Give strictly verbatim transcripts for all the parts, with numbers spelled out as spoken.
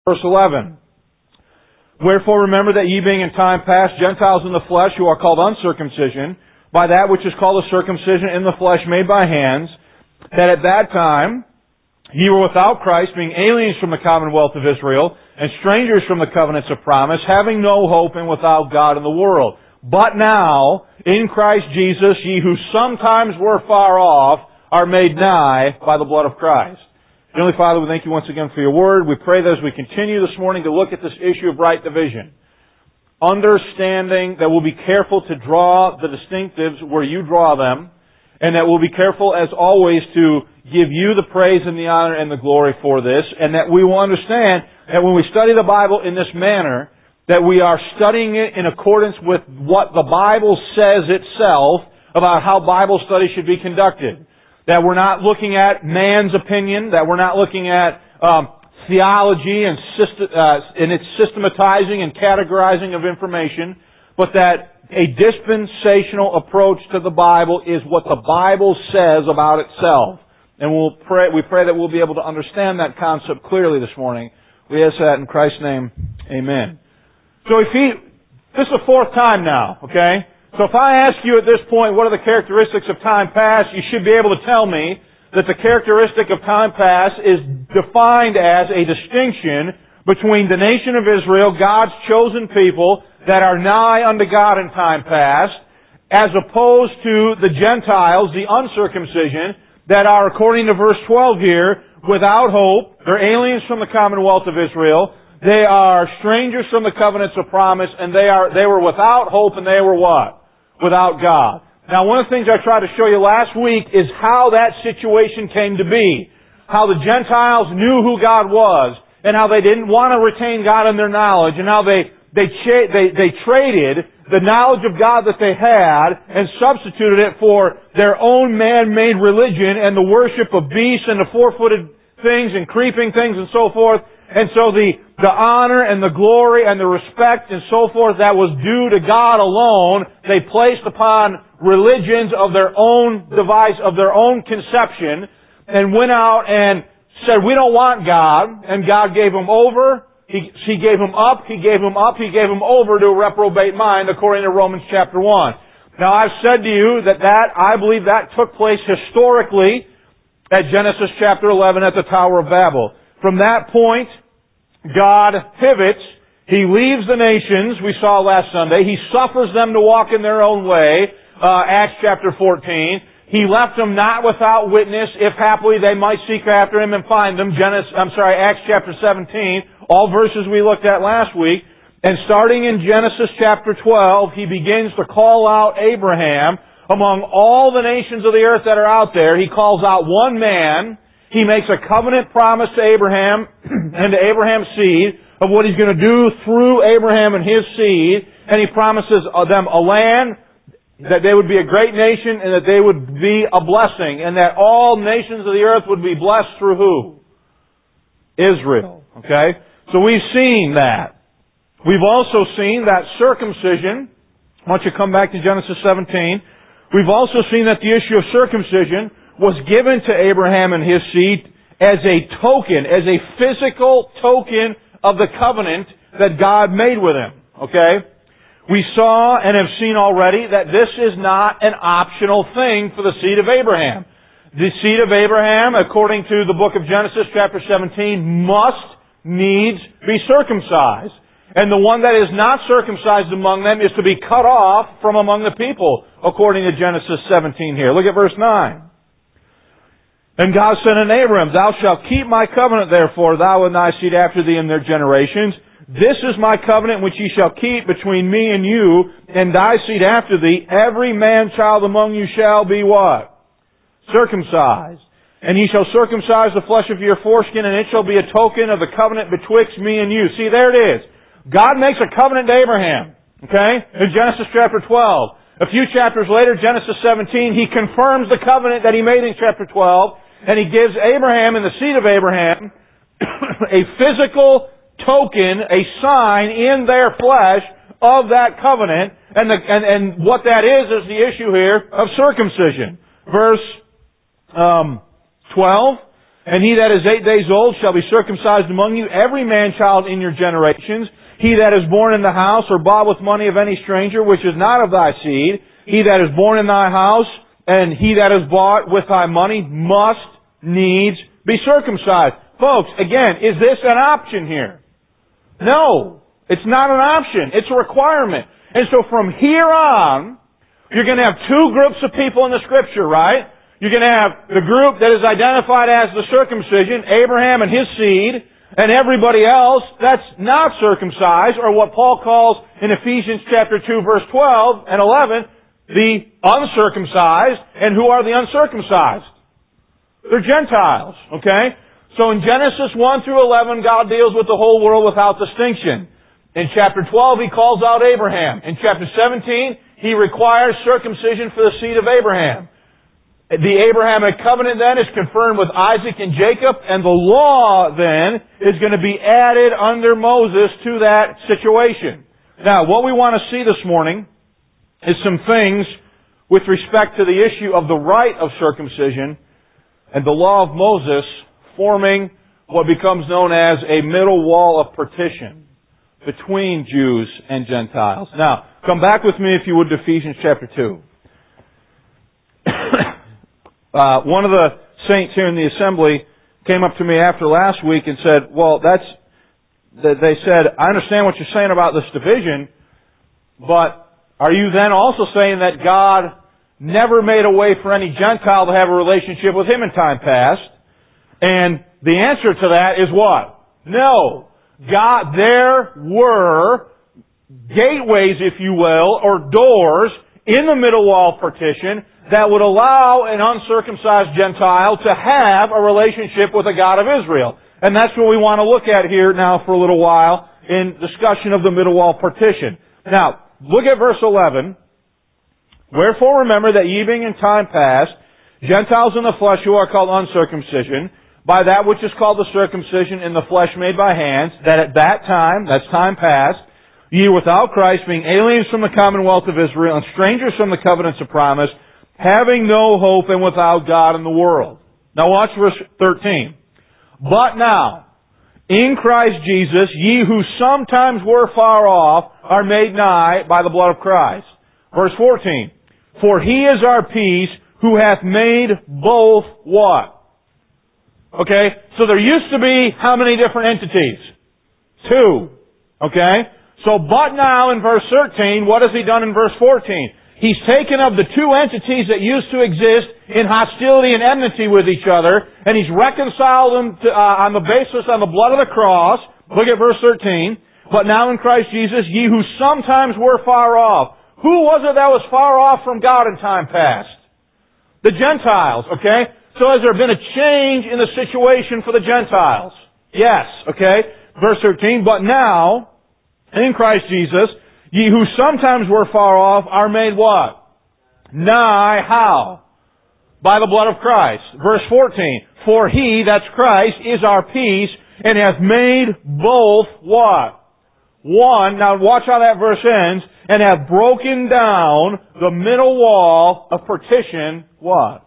Verse eleven. Wherefore remember that ye being in time past Gentiles in the flesh, who are called uncircumcision, by that which is called a circumcision in the flesh made by hands, that at that time ye were without Christ, being aliens from the commonwealth of Israel, and strangers from the covenants of promise, having no hope and without God in the world. But now, in Christ Jesus, ye who sometimes were far off, are made nigh by the blood of Christ. Heavenly Father, we thank you once again for your word. We pray that as we continue this morning to look at this issue of right division, understanding that we'll be careful to draw the distinctives where you draw them, and that we'll be careful, as always, to give you the praise and the honor and the glory for this, and that we will understand that when we study the Bible in this manner, that we are studying it in accordance with what the Bible says itself about how Bible study should be conducted. That we're not looking at man's opinion, that we're not looking at um, theology and, system, uh, and its systematizing and categorizing of information, but that a dispensational approach to the Bible is what the Bible says about itself. And we'll pray, we pray that we'll be able to understand that concept clearly this morning. We ask that in Christ's name. Amen. So if he, this is the fourth time now, okay? So if I ask you at this point, what are the characteristics of time past, you should be able to tell me that the characteristic of time past is defined as a distinction between the nation of Israel, God's chosen people that are nigh unto God in time past, as opposed to the Gentiles, the uncircumcision, that are, according to verse twelve here, without hope. They're aliens from the commonwealth of Israel. They are strangers from the covenants of promise, and they are they were without hope, and they were what? Without God. Now, one of the things I tried to show you last week is how that situation came to be. How the Gentiles knew who God was, and how they didn't want to retain God in their knowledge, and how they they cha- they, they traded the knowledge of God that they had and substituted it for their own man-made religion and the worship of beasts and the four-footed things and creeping things and so forth. And so the, the honor and the glory and the respect and so forth that was due to God alone, they placed upon religions of their own device, of their own conception, and went out and said, we don't want God, and God gave them over, He, he gave them up, He gave them up, He gave them over to a reprobate mind, according to Romans chapter one. Now I've said to you that that, I believe that took place historically at Genesis chapter eleven at the Tower of Babel. From that point, God pivots. He leaves the nations, we saw last Sunday. He suffers them to walk in their own way, uh, Acts chapter fourteen. He left them not without witness, if haply they might seek after Him and find them. Genesis, I'm sorry, Acts chapter seventeen, all verses we looked at last week. And starting in Genesis chapter twelve, He begins to call out Abraham among all the nations of the earth that are out there. He calls out one man. He makes a covenant promise to Abraham and to Abraham's seed of what He's going to do through Abraham and his seed. And He promises them a land, that they would be a great nation, and that they would be a blessing, and that all nations of the earth would be blessed through who? Israel. Okay? So we've seen that. We've also seen that circumcision. I want you to come back to Genesis seventeen. We've also seen that the issue of circumcision was given to Abraham and his seed as a token, as a physical token of the covenant that God made with him. Okay? We saw and have seen already that this is not an optional thing for the seed of Abraham. The seed of Abraham, according to the book of Genesis chapter seventeen, must needs be circumcised. And the one that is not circumcised among them is to be cut off from among the people, according to Genesis seventeen here. Look at verse nine. And God said unto Abraham, Thou shalt keep my covenant, therefore, thou and thy seed after thee in their generations. This is my covenant which ye shall keep between me and you, and thy seed after thee. Every man-child among you shall be what? Circumcised. And ye shall circumcise the flesh of your foreskin, and it shall be a token of the covenant betwixt me and you. See, there it is. God makes a covenant to Abraham. Okay? In Genesis chapter twelve. A few chapters later, Genesis seventeen, He confirms the covenant that He made in chapter twelve, and He gives Abraham and the seed of Abraham a physical token, a sign in their flesh of that covenant. And, the, and, and what that is, is the issue here of circumcision. Verse um, twelve, And he that is eight days old shall be circumcised among you, every man-child in your generations. He that is born in the house or bought with money of any stranger, which is not of thy seed, he that is born in thy house, and he that is bought with thy money, must needs be circumcised. Folks, again, is this an option here? No. It's not an option. It's a requirement. And so from here on, you're going to have two groups of people in the Scripture, right? You're going to have the group that is identified as the circumcision, Abraham and his seed, and everybody else that's not circumcised, or what Paul calls in Ephesians chapter two, verse twelve and eleven, the uncircumcised. And who are the uncircumcised? They're Gentiles, okay? So in Genesis one through eleven, God deals with the whole world without distinction. In chapter twelve, He calls out Abraham. In chapter seventeen, He requires circumcision for the seed of Abraham. The Abrahamic covenant then is confirmed with Isaac and Jacob, and the law then is going to be added under Moses to that situation. Now, what we want to see this morning is some things with respect to the issue of the rite of circumcision and the law of Moses forming what becomes known as a middle wall of partition between Jews and Gentiles. Now, come back with me if you would to Ephesians chapter two. Uh, one of the saints here in the assembly came up to me after last week and said, well, that's, they said, I understand what you're saying about this division, but are you then also saying that God never made a way for any Gentile to have a relationship with Him in time past? And the answer to that is what? No. God, there were gateways, if you will, or doors in the middle wall partition that would allow an uncircumcised Gentile to have a relationship with the God of Israel. And that's what we want to look at here now for a little while in discussion of the middle wall partition. Now, look at verse eleven. Wherefore remember that ye being in time past, Gentiles in the flesh who are called uncircumcision, by that which is called the circumcision in the flesh made by hands, that at that time, that's time past, ye without Christ, being aliens from the commonwealth of Israel, and strangers from the covenants of promise, having no hope and without God in the world. Now watch verse thirteen. But now, in Christ Jesus, ye who sometimes were far off, are made nigh by the blood of Christ. Verse fourteen. For He is our peace, who hath made both what? Okay? So there used to be how many different entities? Two. Okay? So, but now in verse thirteen, what has He done in verse fourteen? He's taken of the two entities that used to exist in hostility and enmity with each other, and He's reconciled them to, uh, on the basis on the blood of the cross. Look at verse thirteen. But now in Christ Jesus, ye who sometimes were far off. Who was it that was far off from God in time past? The Gentiles, okay? So has there been a change in the situation for the Gentiles? Yes, okay? Verse thirteen, but now, in Christ Jesus, ye who sometimes were far off are made what? Nigh, how? By the blood of Christ. Verse fourteen, for He, that's Christ, is our peace, and hath made both what? One, now watch how that verse ends, and hath broken down the middle wall of partition, what?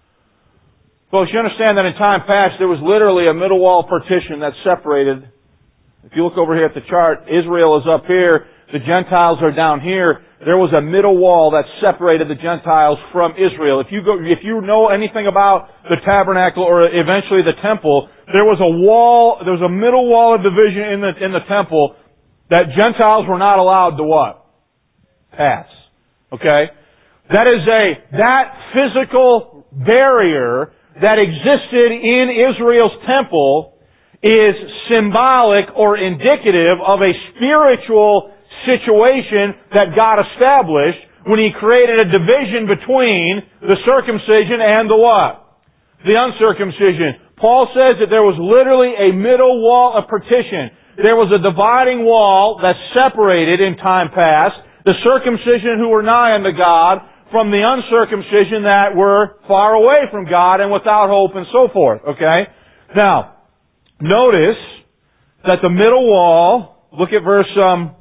Folks, you understand that in time past there was literally a middle wall partition that separated. If you look over here at the chart, Israel is up here, the Gentiles are down here. There was a middle wall that separated the Gentiles from Israel. If you go, if you know anything about the tabernacle or eventually the temple, there was a wall, there was a middle wall of division in the, in the temple that Gentiles were not allowed to what? Pass. Okay? That is a, that physical barrier that existed in Israel's temple is symbolic or indicative of a spiritual situation that God established when He created a division between the circumcision and the what? The uncircumcision. Paul says that there was literally a middle wall of partition. There was a dividing wall that separated in time past the circumcision who were nigh unto God from the uncircumcision that were far away from God and without hope and so forth. Okay? Now, notice that the middle wall, look at verse, um,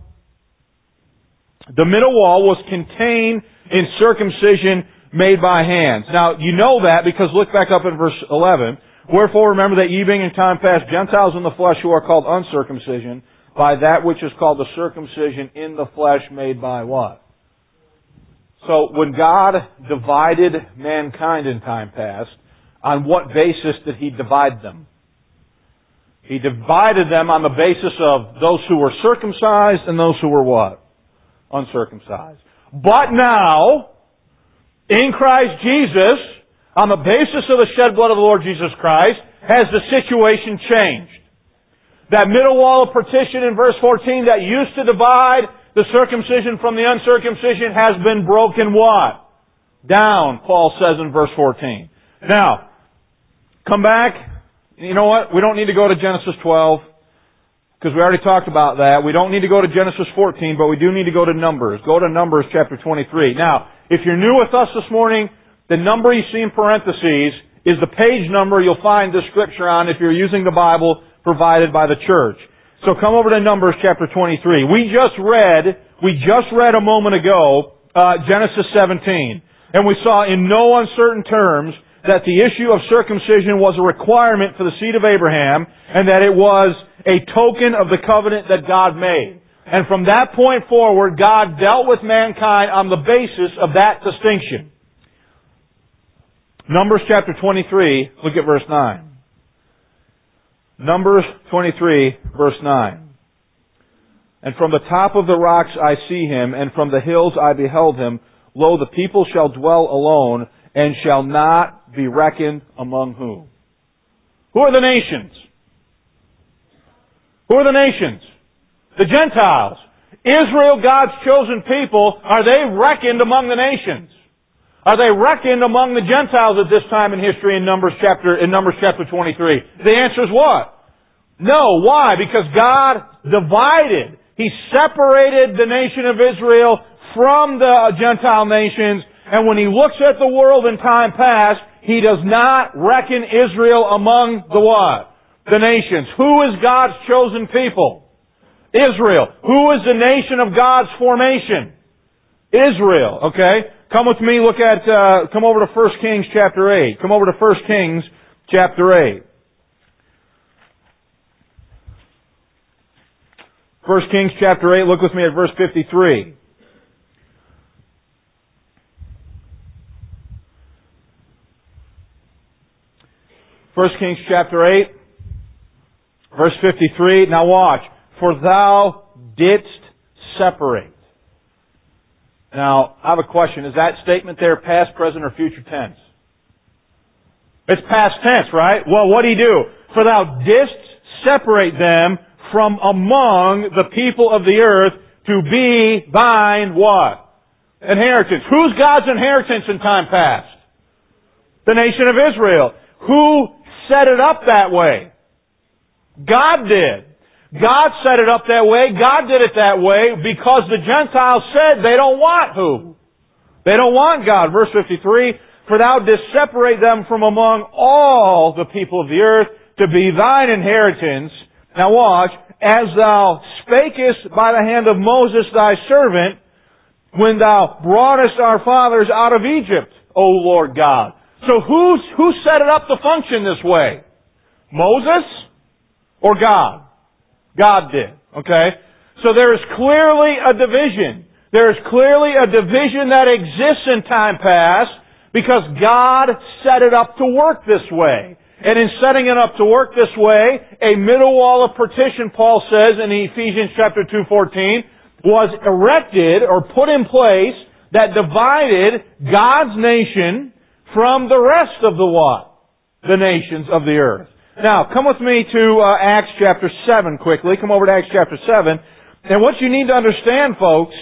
the middle wall was contained in circumcision made by hands. Now, you know that because look back up in verse eleven. Wherefore remember that ye being in time past Gentiles in the flesh who are called uncircumcision, by that which is called the circumcision in the flesh made by what? So when God divided mankind in time past, on what basis did He divide them? He divided them on the basis of those who were circumcised and those who were what? Uncircumcised. But now, in Christ Jesus, on the basis of the shed blood of the Lord Jesus Christ, has the situation changed. That middle wall of partition in verse fourteen that used to divide the circumcision from the uncircumcision has been broken what? Down, Paul says in verse fourteen. Now, come back. You know what? We don't need to go to Genesis twelve, because we already talked about that. We don't need to go to Genesis fourteen, but we do need to go to Numbers. Go to Numbers chapter twenty-three. Now, if you're new with us this morning, the number you see in parentheses is the page number you'll find this scripture on if you're using the Bible provided by the church. So come over to Numbers chapter twenty-three. We just read, we just read a moment ago, uh, Genesis seventeen. And we saw in no uncertain terms that the issue of circumcision was a requirement for the seed of Abraham, and that it was a token of the covenant that God made. And from that point forward, God dealt with mankind on the basis of that distinction. Numbers chapter twenty-three, look at verse nine. Numbers twenty-three, verse nine. And from the top of the rocks I see him, and from the hills I beheld him. Lo, the people shall dwell alone, and shall not be reckoned among whom? Who are the nations? Who are the nations? The Gentiles. Israel, God's chosen people, are they reckoned among the nations? Are they reckoned among the Gentiles at this time in history in Numbers chapter, in Numbers chapter twenty-three? The answer is what? No. Why? Because God divided. He separated the nation of Israel from the Gentile nations. And when He looks at the world in time past, He does not reckon Israel among the what? The nations. Who is God's chosen people? Israel. Who is the nation of God's formation? Israel. Okay? Come with me, look at, uh, come over to First Kings chapter eight. Come over to First Kings chapter eight. First Kings chapter eight, look with me at verse fifty-three. First Kings chapter eight, verse fifty-three. Now watch. For thou didst separate. Now, I have a question. Is that statement there past, present, or future tense? It's past tense, right? Well, what did He do? For thou didst separate them from among the people of the earth to be thine what? Inheritance. Who's God's inheritance in time past? The nation of Israel. Who set it up that way? God did. God set it up that way. God did it that way because the Gentiles said they don't want who? They don't want God. Verse fifty-three, for thou didst separate them from among all the people of the earth to be thine inheritance. Now watch, as thou spakest by the hand of Moses thy servant, when thou broughtest our fathers out of Egypt, O Lord God. So who's, who set it up to function this way? Moses or God? God did. Okay? So there is clearly a division. There is clearly a division that exists in time past because God set it up to work this way. And in setting it up to work this way, a middle wall of partition, Paul says in Ephesians chapter two fourteen, was erected or put in place that divided God's nation from the rest of the what? The nations of the earth. Now, come with me to uh, Acts chapter seven quickly. Come over to Acts chapter seven. And what you need to understand, folks,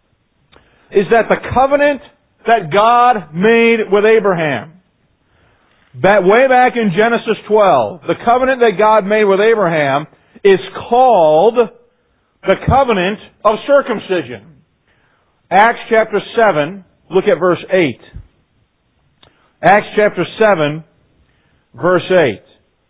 is that the covenant that God made with Abraham, back, way back in Genesis twelve, the covenant that God made with Abraham is called the covenant of circumcision. Acts chapter seven, look at verse eight. Acts chapter seven, verse eight.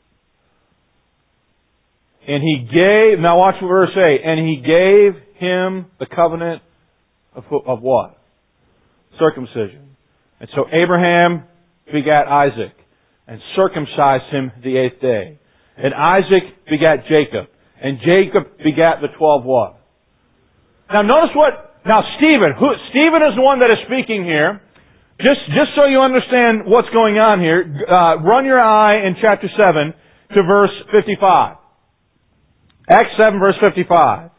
And He gave, now watch verse eight, and He gave him the covenant of, of what? Circumcision. And so Abraham begat Isaac. and circumcised him the eighth day. And Isaac begat Jacob, and Jacob begat the twelve what? Now notice what, now Stephen, who, Stephen is the one that is speaking here. Just, just so you understand what's going on here, uh, run your eye in chapter seven to verse fifty-five. Acts seven verse fifty-five.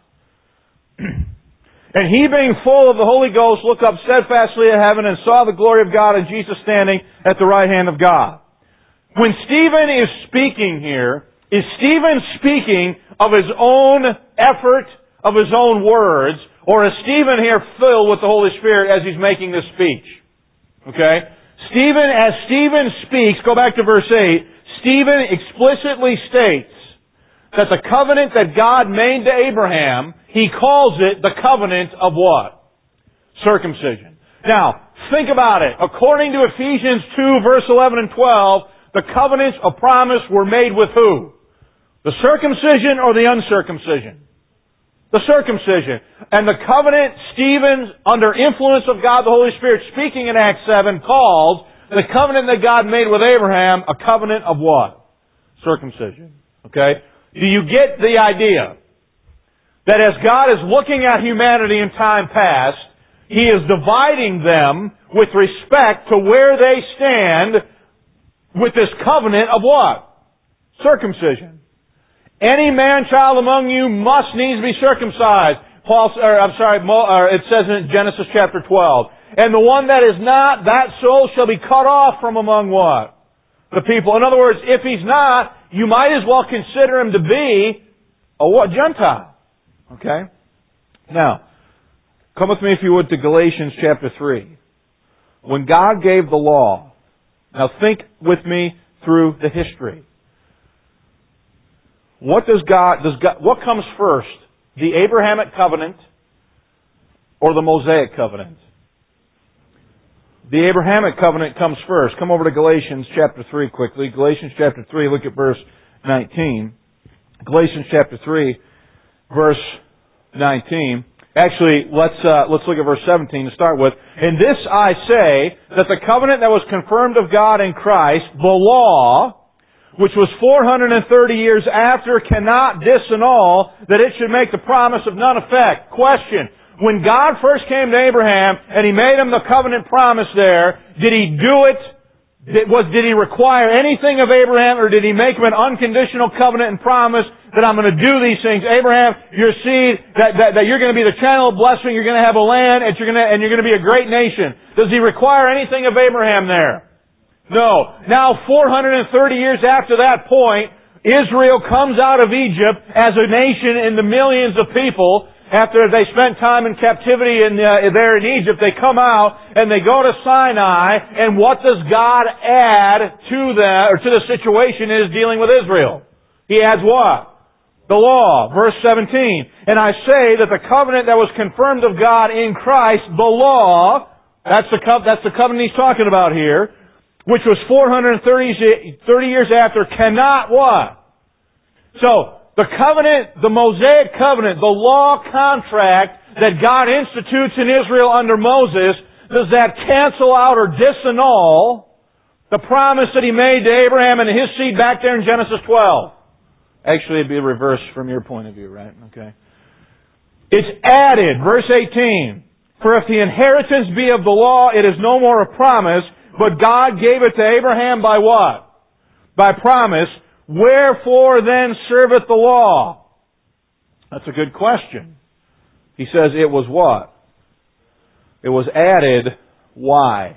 And he being full of the Holy Ghost looked up steadfastly at heaven and saw the glory of God and Jesus standing at the right hand of God. When Stephen is speaking here, is Stephen speaking of his own effort, of his own words, or is Stephen here filled with the Holy Spirit as he's making this speech? Okay? Stephen, as Stephen speaks, go back to verse eight, Stephen explicitly states that the covenant that God made to Abraham, he calls it the covenant of what? Circumcision. Now, think about it. According to Ephesians two, verse eleven and twelve, the covenants of promise were made with who? The circumcision or the uncircumcision? The circumcision. And the covenant Stephen, under influence of God the Holy Spirit, speaking in Acts seven, calls the covenant that God made with Abraham a covenant of what? Circumcision. Okay? Do you get the idea? That as God is looking at humanity in time past, He is dividing them with respect to where they stand with this covenant of what? Circumcision. Any man-child among you must needs be circumcised. Paul, or, I'm sorry, or it says in Genesis chapter twelve. And the one that is not, that soul shall be cut off from among what? The people. In other words, if he's not, you might as well consider him to be a what? Gentile. Okay? Now, come with me if you would to Galatians chapter three. When God gave the law, now think with me through the history. What does God, does God, what comes first? The Abrahamic covenant or the Mosaic covenant? The Abrahamic covenant comes first. Come over to Galatians chapter three quickly. Galatians chapter three, look at verse nineteen. Galatians chapter three, verse nineteen. Actually, let's uh, let's look at verse seventeen to start with. In this I say that the covenant that was confirmed of God in Christ, the law, which was four hundred thirty years after, cannot disannul that it should make the promise of none effect. Question. When God first came to Abraham and He made him the covenant promise there, did He do it? Did, was, did He require anything of Abraham, or did He make him an unconditional covenant and promise that I'm going to do these things? Abraham, your seed, that, that, that you're going to be the channel of blessing, you're going to have a land, and you're going to, and you're going to be a great nation. Does He require anything of Abraham there? No. Now, four hundred thirty years after that point, Israel comes out of Egypt as a nation in the millions of people. After they spent time in captivity in, uh, there in Egypt, they come out and they go to Sinai, and what does God add to the, or to the situation is dealing with Israel? He adds what? The law. Verse seventeen. And I say that the covenant that was confirmed of God in Christ, the law, that's the, co- that's the covenant He's talking about here, which was four hundred thirty years after, cannot what? So, the covenant, the Mosaic covenant, the law contract that God institutes in Israel under Moses, does that cancel out or disannul the promise that He made to Abraham and his seed back there in Genesis twelve? Actually, it'd be reversed from your point of view, right? Okay. It's added, verse eighteen. For if the inheritance be of the law, it is no more a promise, but God gave it to Abraham by what? By promise. Wherefore then serveth the law? That's a good question. He says it was what? It was added. Why?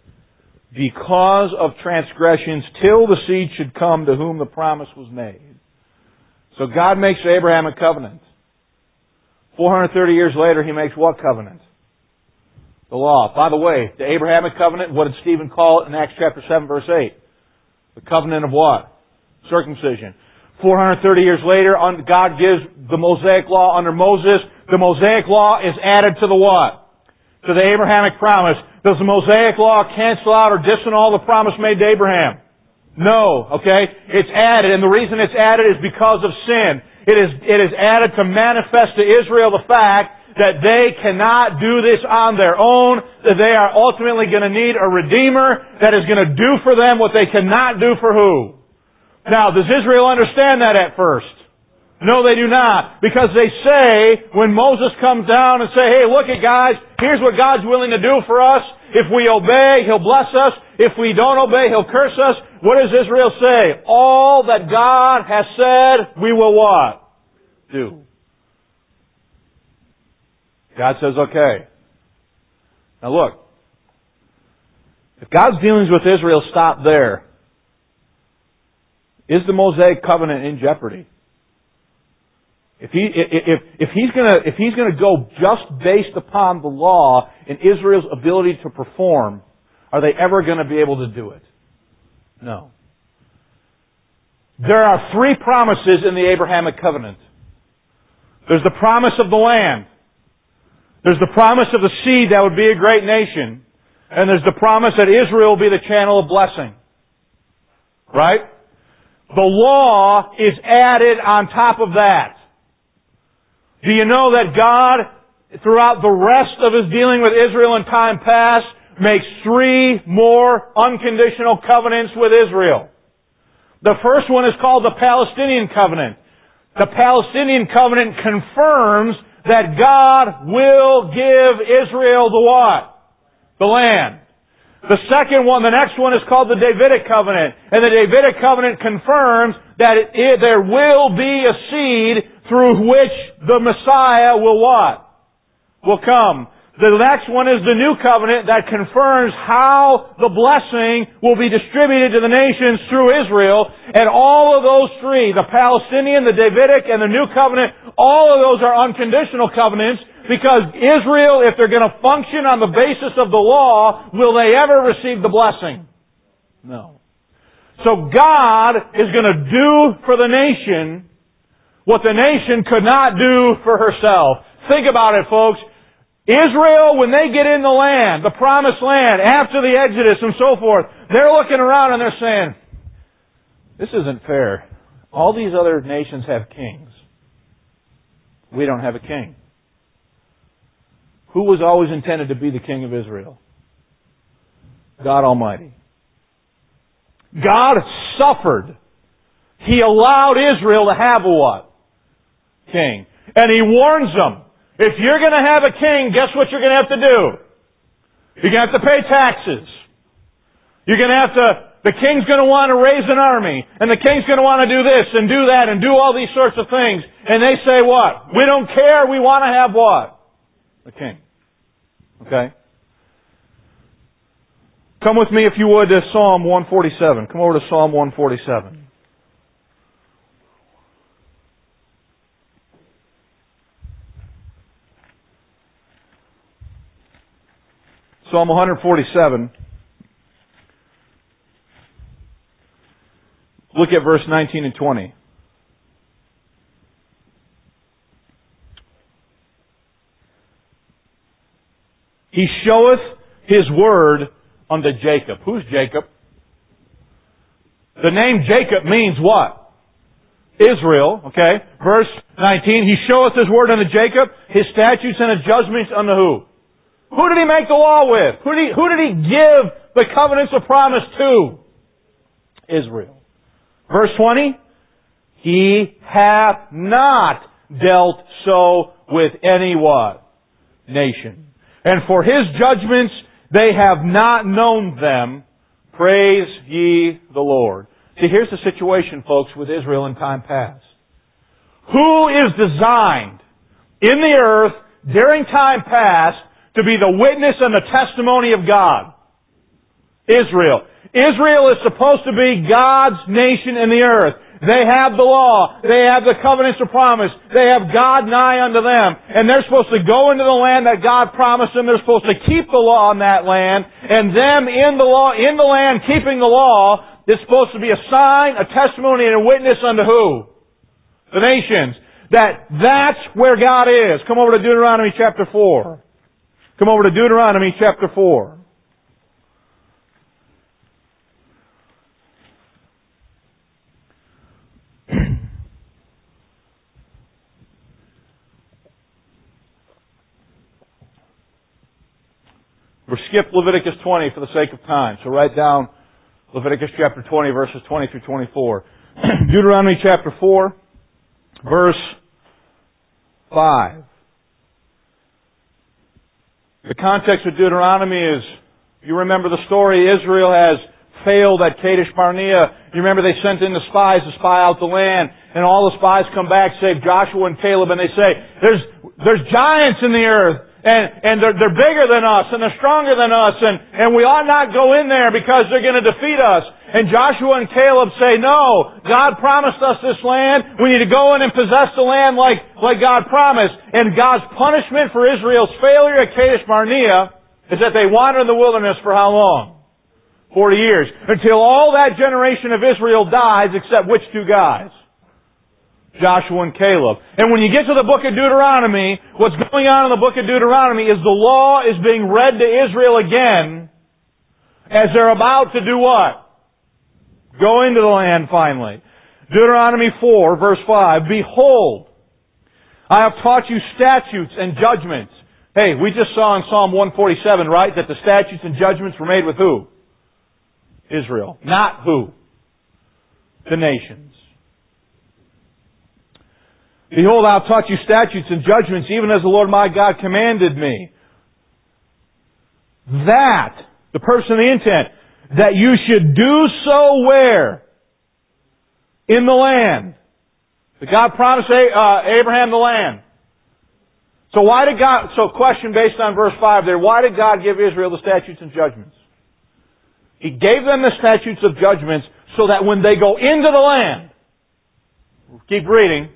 Because of transgressions, till the seed should come to whom the promise was made. So God makes Abraham a covenant. four hundred thirty years later, He makes what covenant? The law. By the way, the Abrahamic covenant, what did Stephen call it in Acts chapter seven verse eight? The covenant of what? Circumcision. four hundred thirty years later, God gives the Mosaic law under Moses. The Mosaic law is added to the what? To the Abrahamic promise. Does the Mosaic law cancel out or disannul the promise made to Abraham? No. Okay? It's added, and the reason it's added is because of sin. It is, it is added to manifest to Israel the fact that they cannot do this on their own, that they are ultimately going to need a Redeemer that is going to do for them what they cannot do for who? Now, does Israel understand that at first? No, they do not. Because they say, when Moses comes down and say, hey, look it guys, here's what God's willing to do for us. If we obey, He'll bless us. If we don't obey, He'll curse us. What does Israel say? All that God has said, we will what? Do. God says, okay. Now look, if God's dealings with Israel stop there, is the Mosaic covenant in jeopardy? If he if if he's gonna if he's gonna go just based upon the law and Israel's ability to perform, are they ever going to be able to do it? No. There are three promises in the Abrahamic covenant. There's the promise of the land. There's the promise of the seed that would be a great nation. And there's the promise that Israel will be the channel of blessing. Right? The law is added on top of that. Do you know that God, throughout the rest of His dealing with Israel in time past, makes three more unconditional covenants with Israel? The first one is called the Palestinian covenant. The Palestinian covenant confirms that God will give Israel the what? The land. The second one, the next one is called the Davidic covenant. And the Davidic covenant confirms that it, it, there will be a seed through which the Messiah will what? Will come. The next one is the New Covenant that confirms how the blessing will be distributed to the nations through Israel. And all of those three, the Palestinian, the Davidic, and the New Covenant, all of those are unconditional covenants because Israel, if they're going to function on the basis of the law, will they ever receive the blessing? No. So God is going to do for the nation what the nation could not do for herself. Think about it, folks. Israel, when they get in the land, the promised land, after the Exodus and so forth, they're looking around and they're saying, this isn't fair. All these other nations have kings. We don't have a king. Who was always intended to be the king of Israel? God Almighty. God suffered. He allowed Israel to have a what? King. And He warns them. If you're going to have a king, guess what you're going to have to do? You're going to have to pay taxes. You're going to have to, the king's going to want to raise an army, and the king's going to want to do this and do that and do all these sorts of things. And they say what? We don't care, we want to have what? A king. Okay? Come with me, if you would, to Psalm one forty-seven. Come over to Psalm one forty-seven. Psalm one forty-seven. Look at verse nineteen and twenty. He showeth His word unto Jacob. Who's Jacob? The name Jacob means what? Israel. Okay. Verse nineteen. He showeth His word unto Jacob, His statutes and His judgments unto who? Who did He make the law with? Who did He, who did he give the covenants of promise to? Israel. Verse twenty. He hath not dealt so with any what? Nation. And for His judgments they have not known them. Praise ye the Lord. See, here's the situation, folks, with Israel in time past. Who is designed in the earth during time past to be the witness and the testimony of God? Israel. Israel is supposed to be God's nation in the earth. They have the law. They have the covenants of promise. They have God nigh unto them. And they're supposed to go into the land that God promised them. They're supposed to keep the law in that land. And them in the law, in the land keeping the law is supposed to be a sign, a testimony, and a witness unto who? The nations. That that's where God is. Come over to Deuteronomy chapter four. Come over to Deuteronomy chapter four. We'll skip Leviticus twenty for the sake of time. So write down Leviticus chapter twenty, verses twenty through twenty-four. Deuteronomy chapter four, verse five. The context of Deuteronomy is, you remember the story, Israel has failed at Kadesh Barnea. You remember they sent in the spies to spy out the land, and all the spies come back, save Joshua and Caleb, and they say, there's, there's giants in the earth, and, and they're, they're bigger than us, and they're stronger than us, and, and we ought not go in there because they're going to defeat us. And Joshua and Caleb say, no, God promised us this land. We need to go in and possess the land like, like God promised. And God's punishment for Israel's failure at Kadesh Barnea is that they wander in the wilderness for how long? Forty years. Until all that generation of Israel dies except which two guys? Joshua and Caleb. And when you get to the book of Deuteronomy, what's going on in the book of Deuteronomy is the law is being read to Israel again as they're about to do what? Go into the land finally. Deuteronomy four, verse five. Behold, I have taught you statutes and judgments. Hey, we just saw in Psalm one forty-seven, right, that the statutes and judgments were made with who? Israel. Not who? The nations. Behold, I have taught you statutes and judgments, even as the Lord my God commanded me. That, the purpose and the intent, that you should do so where? In the land. That God promised uh, Abraham the land. So why did God, so question based on verse five there, why did God give Israel the statutes and judgments? He gave them the statutes of judgments so that when they go into the land, keep reading,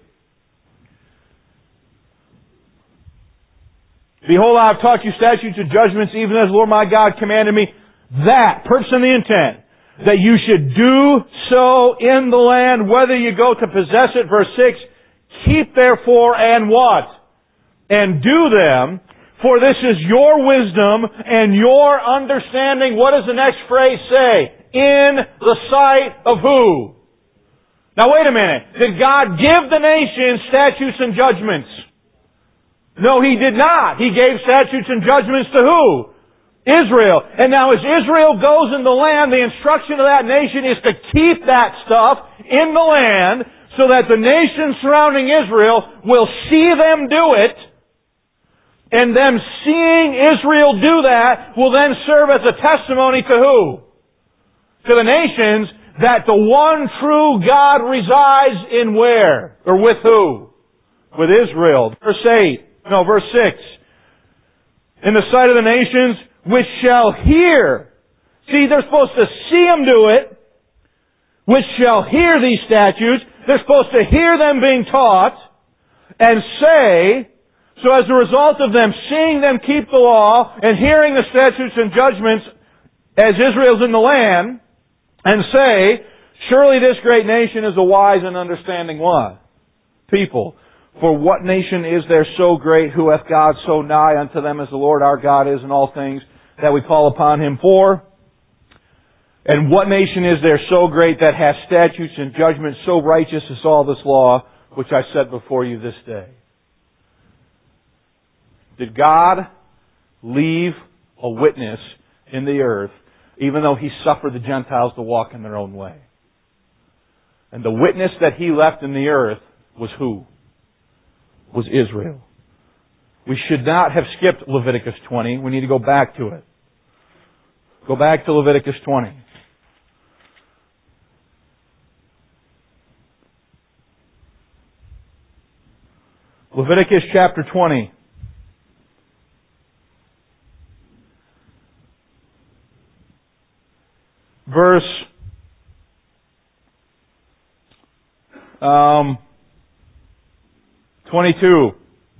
behold, I have taught you statutes and judgments, even as the Lord my God commanded me, that, purpose and the intent, that you should do so in the land, whether you go to possess it, verse six, keep therefore and what? And do them, for this is your wisdom and your understanding. What does the next phrase say? In the sight of who? Now wait a minute. Did God give the nation statutes and judgments? No, He did not. He gave statutes and judgments to who? Israel. And now as Israel goes in the land, the instruction of that nation is to keep that stuff in the land so that the nations surrounding Israel will see them do it. And them seeing Israel do that will then serve as a testimony to who? To the nations that the one true God resides in where? Or with who? With Israel. Verse eight. No, verse six. In the sight of the nations which shall hear. See, they're supposed to see them do it. Which shall hear these statutes. They're supposed to hear them being taught. And say, so as a result of them seeing them keep the law and hearing the statutes and judgments as Israel's in the land, and say, surely this great nation is a wise and understanding what? People. For what nation is there so great, who hath God so nigh unto them as the Lord our God is in all things that we call upon Him for? And what nation is there so great that hath statutes and judgments so righteous as all this law, which I set before you this day? Did God leave a witness in the earth, even though He suffered the Gentiles to walk in their own way? And the witness that He left in the earth was who? Was Israel. We should not have skipped Leviticus twenty. We need to go back to it. Go back to Leviticus twenty. Leviticus chapter twenty. Verse um, twenty-two.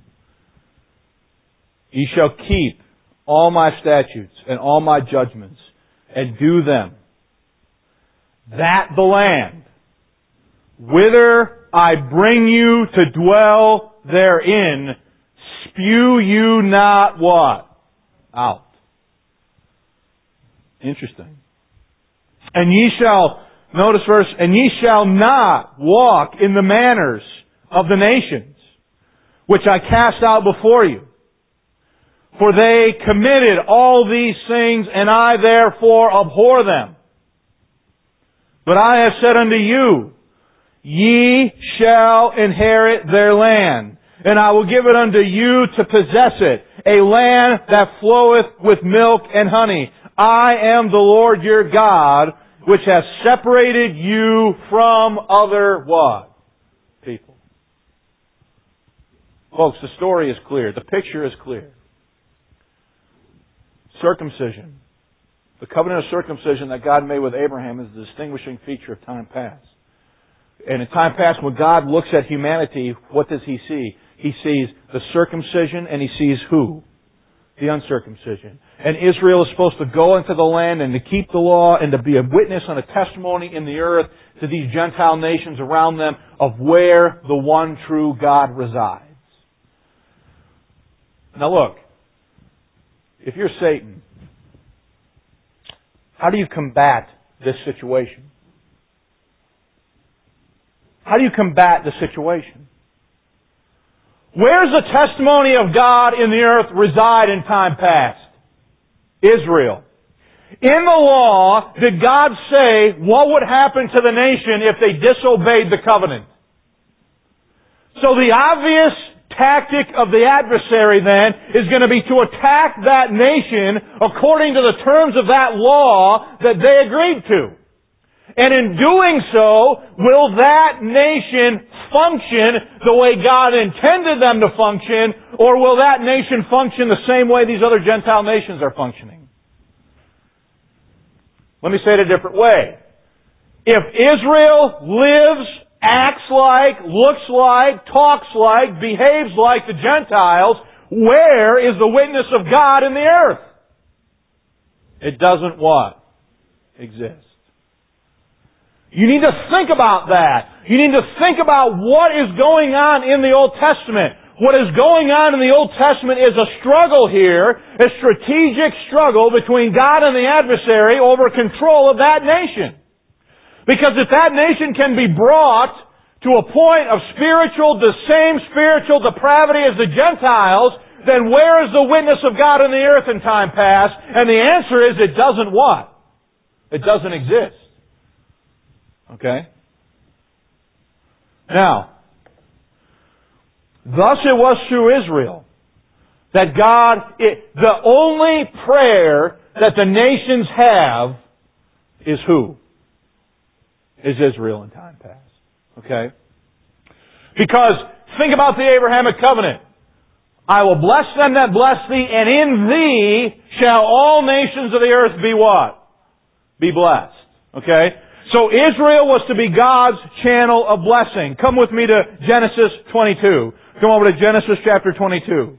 Ye shall keep all my statutes and all my judgments and do them, that the land whither I bring you to dwell therein, spew you not what? Out. Interesting. And ye shall, notice verse, and ye shall not walk in the manners of the nations, which I cast out before you. For they committed all these things, and I therefore abhor them. But I have said unto you, ye shall inherit their land, and I will give it unto you to possess it, a land that floweth with milk and honey. I am the Lord your God, which has separated you from other what? People. Folks, the story is clear. The picture is clear. Circumcision. The covenant of circumcision that God made with Abraham is the distinguishing feature of time past. And in time past, when God looks at humanity, what does He see? He sees the circumcision, and He sees who? The uncircumcision. And Israel is supposed to go into the land and to keep the law and to be a witness and a testimony in the earth to these Gentile nations around them of where the one true God resides. Now look, if you're Satan, how do you combat this situation? How do you combat the situation? Where's the testimony of God in the earth reside in time past? Israel. In the law, did God say what would happen to the nation if they disobeyed the covenant? So the obvious tactic of the adversary then is going to be to attack that nation according to the terms of that law that they agreed to. And in doing so, will that nation function the way God intended them to function, or will that nation function the same way these other Gentile nations are functioning? Let me say it a different way. If Israel lives, acts like, looks like, talks like, behaves like the Gentiles, where is the witness of God in the earth? It doesn't what? Exist. You need to think about that. You need to think about what is going on in the Old Testament. What is going on in the Old Testament is a struggle here, a strategic struggle between God and the adversary over control of that nation. Because if that nation can be brought to a point of spiritual, the same spiritual depravity as the Gentiles, then where is the witness of God in the earth in time past? And the answer is it doesn't what? It doesn't exist. Okay? Now, thus it was through Israel that God, it, the only prayer that the nations have is who? Is Israel in time past. Okay? Because, think about the Abrahamic covenant. I will bless them that bless thee, and in thee shall all nations of the earth be what? Be blessed. Okay? So Israel was to be God's channel of blessing. Come with me to Genesis twenty-two. Come over to Genesis chapter twenty-two.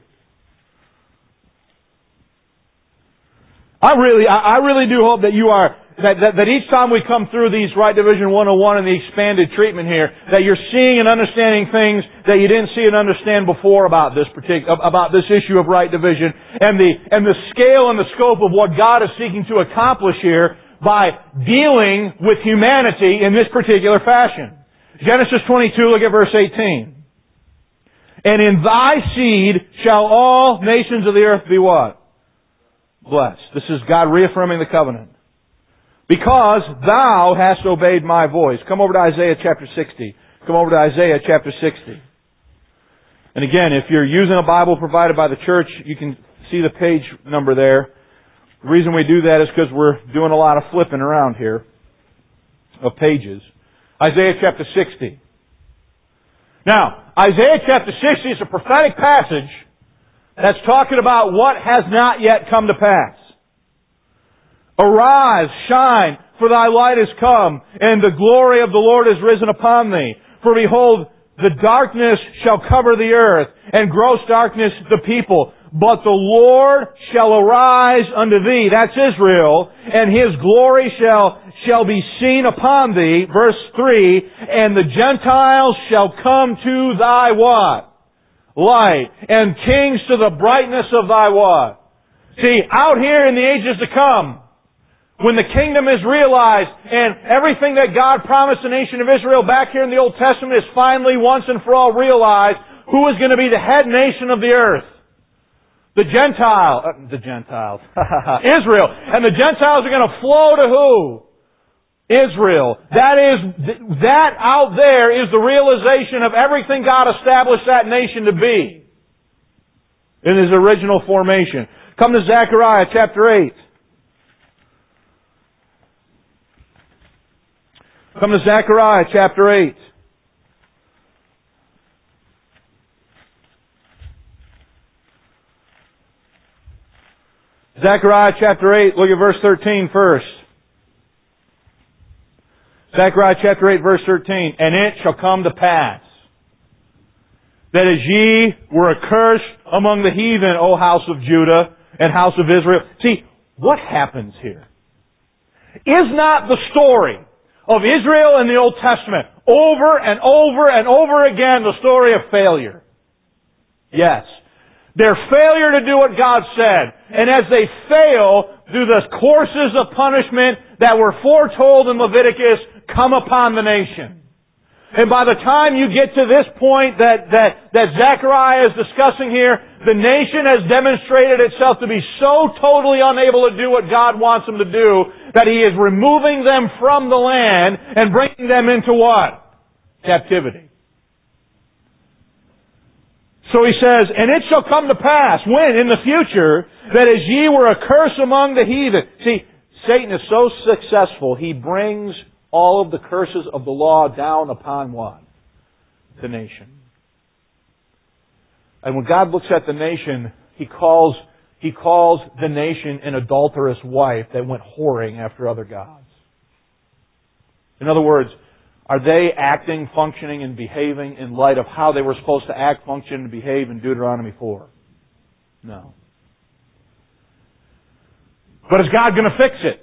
I really, I really do hope that you are, that, that, that each time we come through these Right Division one oh one and the expanded treatment here, that you're seeing and understanding things that you didn't see and understand before about this particular, about this issue of right division, and the, and the scale and the scope of what God is seeking to accomplish here by dealing with humanity in this particular fashion. Genesis twenty-two, look at verse eighteen. And in thy seed shall all nations of the earth be what? Blessed. This is God reaffirming the covenant. Because thou hast obeyed my voice. Come over to Isaiah chapter sixty. Come over to Isaiah chapter sixty. And again, if you're using a Bible provided by the church, you can see the page number there. The reason we do that is because we're doing a lot of flipping around here of pages. Isaiah chapter sixty. Now, Isaiah chapter sixty is a prophetic passage that's talking about what has not yet come to pass. Arise, shine, for thy light is come, and the glory of the Lord is risen upon thee. For behold, the darkness shall cover the earth, and gross darkness the people. But the Lord shall arise unto thee, that's Israel, and His glory shall, shall be seen upon thee, verse three, and the Gentiles shall come to thy what? Light, and kings to the brightness of thy what? See, out here in the ages to come, when the kingdom is realized and everything that God promised the nation of Israel back here in the Old Testament is finally once and for all realized, who is going to be the head nation of the earth? The Gentile, uh, the Gentiles, Israel. And the Gentiles are going to flow to who? Israel. That is, that out there is the realization of everything God established that nation to be in His original formation. Come to Zechariah chapter eight. Come to Zechariah chapter eight. Zechariah chapter eight, look at verse thirteen first. Zechariah chapter eight, verse thirteen. And it shall come to pass that as ye were accursed among the heathen, O house of Judah and house of Israel. See, what happens here? Is not the story of Israel in the Old Testament over and over and over again the story of failure? Yes. Their failure to do what God said. And as they fail, do the courses of punishment that were foretold in Leviticus come upon the nation. And by the time you get to this point that, that, that Zechariah is discussing here, the nation has demonstrated itself to be so totally unable to do what God wants them to do that He is removing them from the land and bringing them into what? Captivity. So He says, and it shall come to pass, when? In the future, that as ye were a curse among the heathen. See, Satan is so successful, he brings all of the curses of the law down upon what? The nation. And when God looks at the nation, He calls, He calls the nation an adulterous wife that went whoring after other gods. In other words, are they acting, functioning, and behaving in light of how they were supposed to act, function, and behave in Deuteronomy four? No. But is God going to fix it?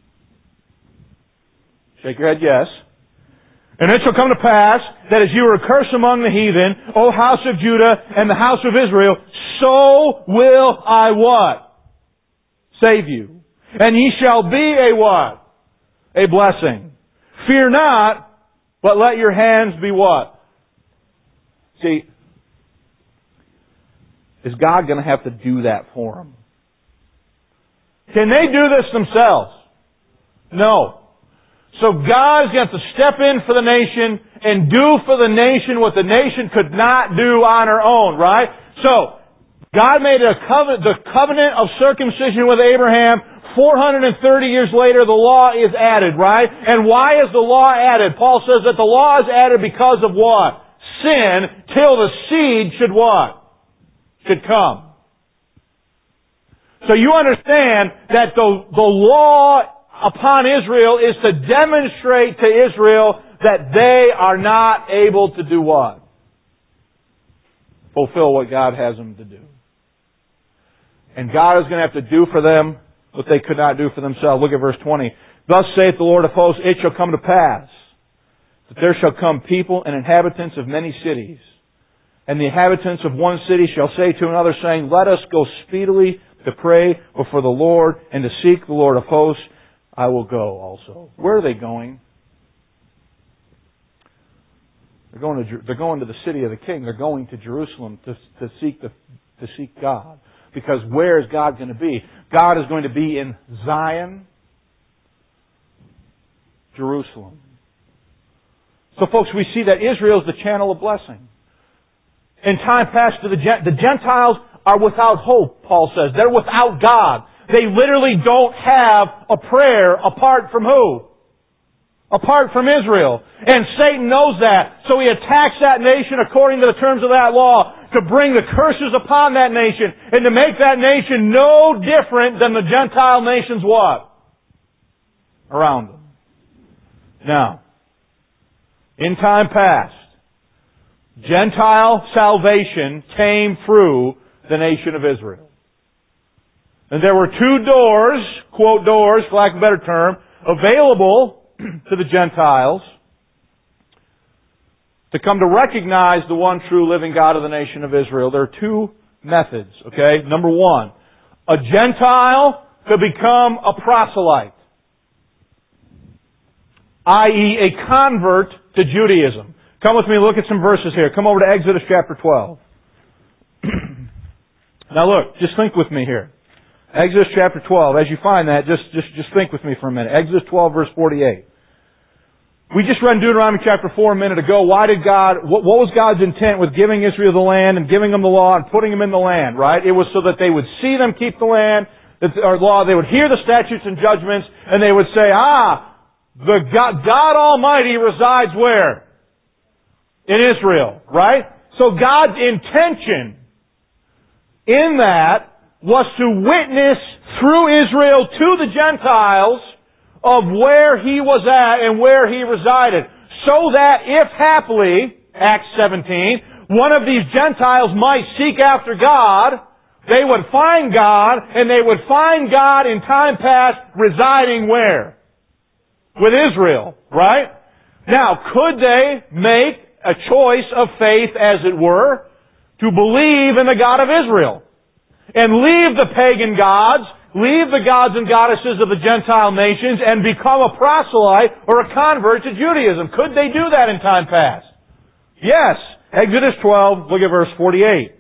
Shake your head, yes. And it shall come to pass that as you were accursed among the heathen, O house of Judah and the house of Israel, so will I what? Save you. And ye shall be a what? A blessing. Fear not, but let your hands be what? See, is God going to have to do that for them? Can they do this themselves? No. So God is going to have to step in for the nation and do for the nation what the nation could not do on her own, right? So, God made a covenant, the covenant of circumcision with Abraham. four hundred thirty years later, the law is added, right? And why is the law added? Paul says that the law is added because of what? Sin, till the seed should what? Should come. So you understand that the, the law upon Israel is to demonstrate to Israel that they are not able to do what? Fulfill what God has them to do. And God is going to have to do for them what they could not do for themselves. Look at verse twenty. Thus saith the Lord of hosts, it shall come to pass that there shall come people and inhabitants of many cities. And the inhabitants of one city shall say to another, saying, let us go speedily to pray before the Lord and to seek the Lord of hosts. I will go also. Where are they going? They're going to, they're going to the city of the King. They're going to Jerusalem to, to seek the, to seek God. Because where is God going to be? God is going to be in Zion, Jerusalem. So folks, we see that Israel is the channel of blessing. In time past, to the, the Gentiles are without hope, Paul says. They're without God. They literally don't have a prayer apart from who? Apart from Israel. And Satan knows that. So he attacks that nation according to the terms of that law to bring the curses upon that nation and to make that nation no different than the Gentile nations what? Around them. Now, in time past, Gentile salvation came through the nation of Israel. And there were two doors, quote doors, for lack of a better term, available to the Gentiles to come to recognize the one true living God of the nation of Israel. There are two methods, okay? Number one, a Gentile could become a proselyte, that is a convert to Judaism. Come with me, look at some verses here. Come over to Exodus chapter twelve. Now look, just think with me here. Exodus chapter twelve, as you find that, just, just, just think with me for a minute. Exodus twelve verse forty-eight. We just read in Deuteronomy chapter four a minute ago. Why did God, what, what was God's intent with giving Israel the land and giving them the law and putting them in the land, right? It was so that they would see them keep the land, that our law, they would hear the statutes and judgments, and they would say, ah, the God, God Almighty resides where? In Israel, right? So God's intention in that was to witness through Israel to the Gentiles of where He was at and where He resided. So that if haply, Acts seventeen, one of these Gentiles might seek after God, they would find God, and they would find God in time past residing where? With Israel, right? Now, could they make a choice of faith, as it were, to believe in the God of Israel? And leave the pagan gods, leave the gods and goddesses of the Gentile nations, and become a proselyte or a convert to Judaism. Could they do that in time past? Yes. Exodus twelve, look at verse forty-eight.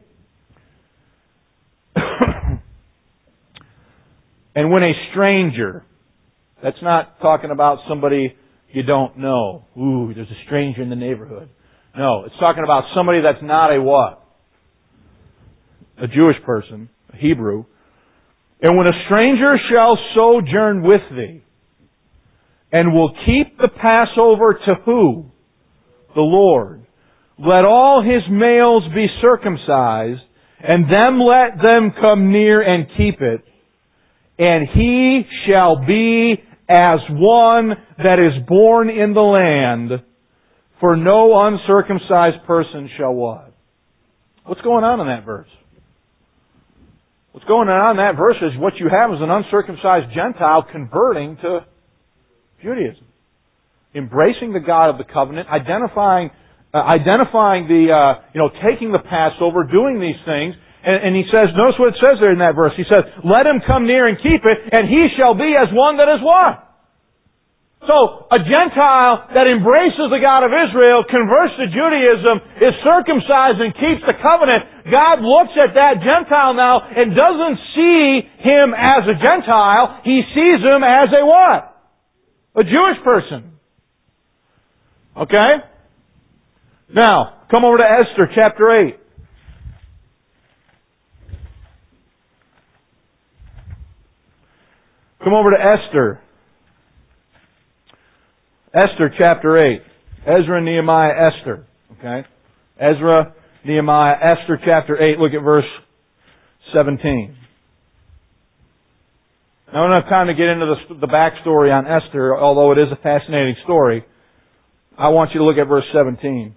And when a stranger, that's not talking about somebody you don't know. Ooh, there's a stranger in the neighborhood. No, it's talking about somebody that's not a what? A Jewish person, a Hebrew. And when a stranger shall sojourn with thee, and will keep the Passover to who? The Lord. Let all his males be circumcised, and them let them come near and keep it. And he shall be as one that is born in the land, for no uncircumcised person shall what? What's going on in that verse? What's going on in that verse is what you have is an uncircumcised Gentile converting to Judaism. Embracing the God of the covenant, identifying uh, identifying the, uh, you know, taking the Passover, doing these things. And, and he says, notice what it says there in that verse. He says, let him come near and keep it, and he shall be as one that is what? So, a Gentile that embraces the God of Israel, converts to Judaism, is circumcised and keeps the covenant. God looks at that Gentile now and doesn't see him as a Gentile. He sees him as a what? A Jewish person. Okay? Now, come over to Esther chapter eight. Come over to Esther. Esther chapter eight. Ezra, Nehemiah, Esther. Okay? Ezra, Nehemiah, Esther chapter eight. Look at verse seventeen. Now, I don't have time to get into the, the backstory on Esther, although it is a fascinating story. I want you to look at verse seventeen.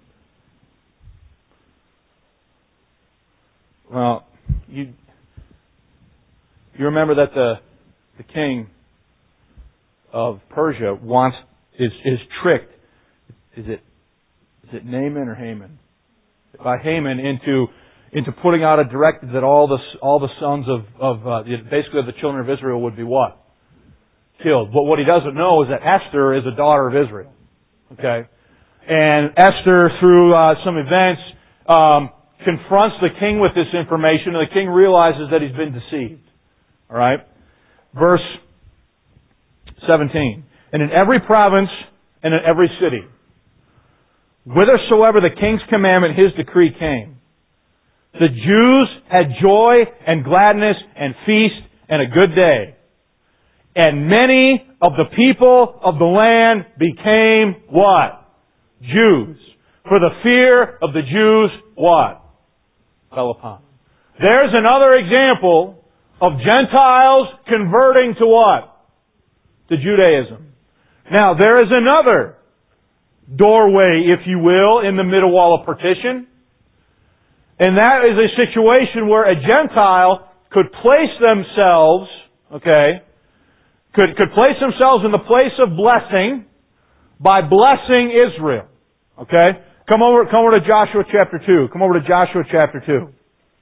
Well, you, you remember that the, the king of Persia wants Is, is tricked. Is it, is it Naaman or Haman? By Haman into, into putting out a directive that all the, all the sons of, of uh, basically of the children of Israel would be what? Killed. But what he doesn't know is that Esther is a daughter of Israel. Okay? And Esther, through uh, some events, um, confronts the king with this information, and the king realizes that he's been deceived. Alright? Verse seventeen. And in every province and in every city, whithersoever the king's commandment, his decree came, the Jews had joy and gladness and feast and a good day. And many of the people of the land became what? Jews. For the fear of the Jews, what? Fell upon them. There's another example of Gentiles converting to what? To Judaism. Now, there is another doorway, if you will, in the middle wall of partition. And that is a situation where a Gentile could place themselves, okay, could, could place themselves in the place of blessing by blessing Israel. Okay? Come over, come over to Joshua chapter two. Come over to Joshua chapter two.